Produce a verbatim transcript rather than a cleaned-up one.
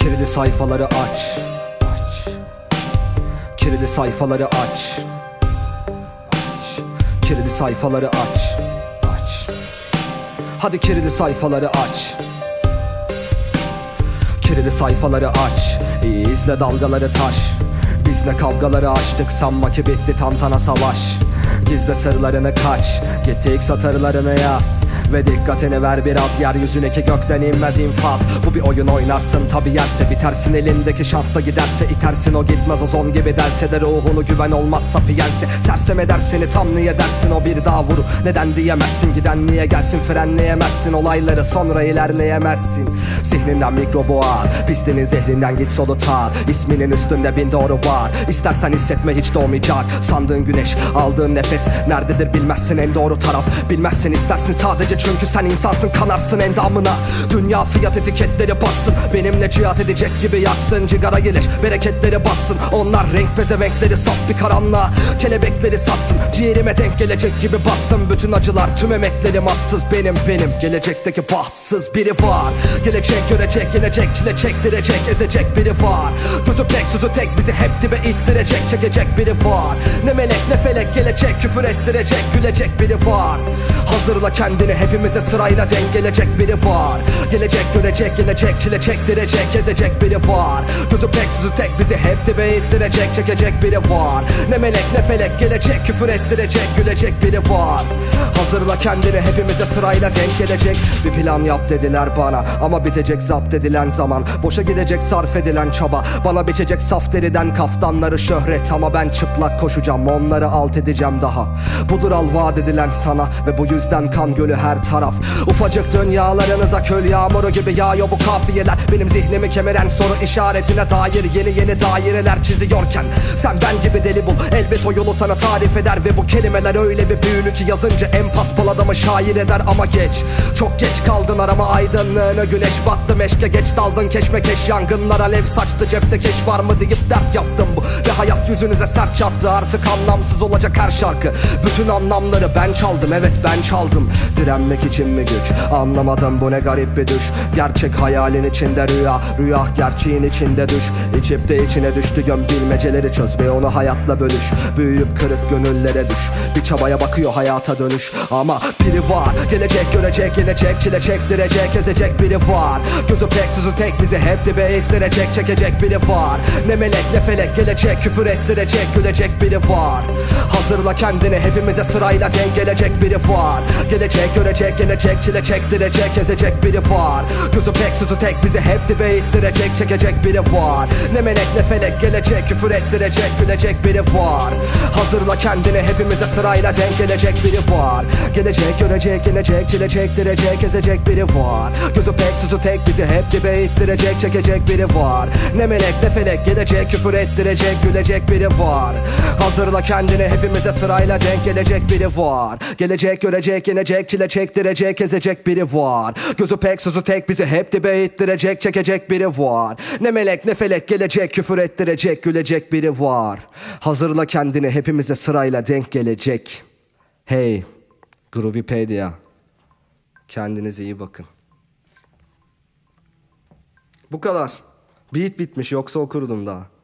Kirli sayfaları aç, aç. Kirli sayfaları aç, aç. Kirli sayfaları aç, aç. Hadi kirli sayfaları aç. Kirli sayfaları aç. İyi izle dalgaları taş. Biz ne kavgaları açtık, sanma ki bitti tantana savaş. Gizle sırlarını kaç, git ilk satırlarını yaz. Ve dikkatini ver biraz, yeryüzündeki gökten inmez infaz. Bu bir oyun oynarsın tabi, yerse bitersin. Elindeki şansla giderse itersin, o gitmez o zon gibi derse de ruhunu güven olmazsa piyense. Sersem eder seni tam niye dersin, o bir daha vuru neden diyemezsin. Giden niye gelsin, frenleyemezsin olayları, sonra ilerleyemezsin. Zihninden mikrobu al, pisliğinin zehrinden git solu tar. İsminin üstünde bin doğru var, İstersen hissetme hiç doğmayacak. Sandığın güneş, aldığın nefes nerededir bilmezsin en doğru taraf. Bilmezsin istersin sadece çünkü sen insansın, kanarsın endamına. Dünya fiyat etiketleri bassın, benimle cihat edecek gibi yaksın. Cigara gelir bereketleri bassın, onlar renk pezevenkleri saf bir karanlığa. Kelebekleri satsın, ciğerime denk gelecek gibi batsın. Bütün acılar tüm emeklerim haksız, benim benim gelecekteki bahtsız biri var. Gelecek görecek, gelecek çile çektirecek, ezecek biri var. Gözü pek sözü tek, bizi hep dibe ittirecek, çekecek biri var. Ne melek ne felek gelecek, küfür ettirecek, gülecek biri var. Hazırla kendini, hepimize sırayla denk gelecek biri var. Gelecek görecek, gelecek çile çektirecek, ezecek biri var. Gözü pek sözü tek, bizi hep dibe ittirecek, çekecek biri var. Ne melek ne felek gelecek, küfür ettirecek, gülecek biri var. Hazırla kendini, hepimize sırayla denk gelecek. Bir plan yap dediler bana, ama bitecek zapt edilen zaman. Boşa gidecek sarf edilen çaba, bana biçecek saf deriden kaftanları şöhret. Ama ben çıplak koşacağım, onları alt edeceğim daha. Budur al vaat edilen sana, ve bu yüzden kan gölü her taraf. Ufacık dünyalarınıza köl yağmuru gibi yağıyor bu kafiyeler. Benim zihnimi kemiren soru işaretine dair yeni yeni daireler çiziyorken, sen ben gibi deli bul, elbet o yolu sana tarif eder. Ve bu kelimeler öyle bir büyülü ki yazınca en paspal adamı şair eder. Ama geç, çok geç kaldın arama aydınlığını. Güneş battı meşke, geç daldın keşmekeş. Yangınlar alev saçtı, cepte keş var mı deyip dert yaptım bu. Ve hayat yüzünüze sert çarptı, artık anlamsız olacak her şarkı. Bütün anlamları ben çaldım, evet ben çaldım. Direnmek için mi güç, anlamadım bu ne garip bir düş. Gerçek hayalin içinde rüya, rüya gerçeğin içinde düş. İçip de içine düştü göm, bilmeceleri çöz ve onu hayatla bölüş. Büyüyüp kırık gönüllere düş, bir çabaya bakıyor hayata dönüş. Ama biri var, gelecek görecek, gelecek çile çektirecek, ezecek biri var. Gözü pek sözü tek, bizi hep dibe ittirecek, çekecek biri var. Ne melek ne felek gelecek, küfür ettirecek, gülecek biri var. Hazırla kendini, hepimize sırayla denk gelecek biri var. Gelecek görecek, gelecek çile çektirecek, ezecek biri var. Gözü pek sözü tek, bizi hep dibe ittirecek, çekecek biri var. Ne melek ne felek gelecek, küfür ettirecek, gülecek biri var. Hazırla kendini, hepimize sırayla denk gelecek biri var. Gelecek görecek, gelecek çile çektirecek, ezecek biri var. Gözü pek sözü tek, bizi hep dibe ittirecek, çekecek biri var. Ne melek ne felek gelecek, küfür ettirecek, gülecek biri var. Hazırla kendini, hepimize sırayla denk gelecek biri var. Gelecek görecek, gelecek çile çektirecek, ezecek biri var. Gözü pek sözü tek, bizi hep dibe ittirecek, çekecek biri var. Ne melek ne felek gelecek, küfür ettirecek, gülecek biri var. Hazırla kendini, hepimize sırayla denk gelecek. Hey Groovypedia, kendinize iyi bakın. Bu kadar. Beat bitmiş, yoksa okurdum daha.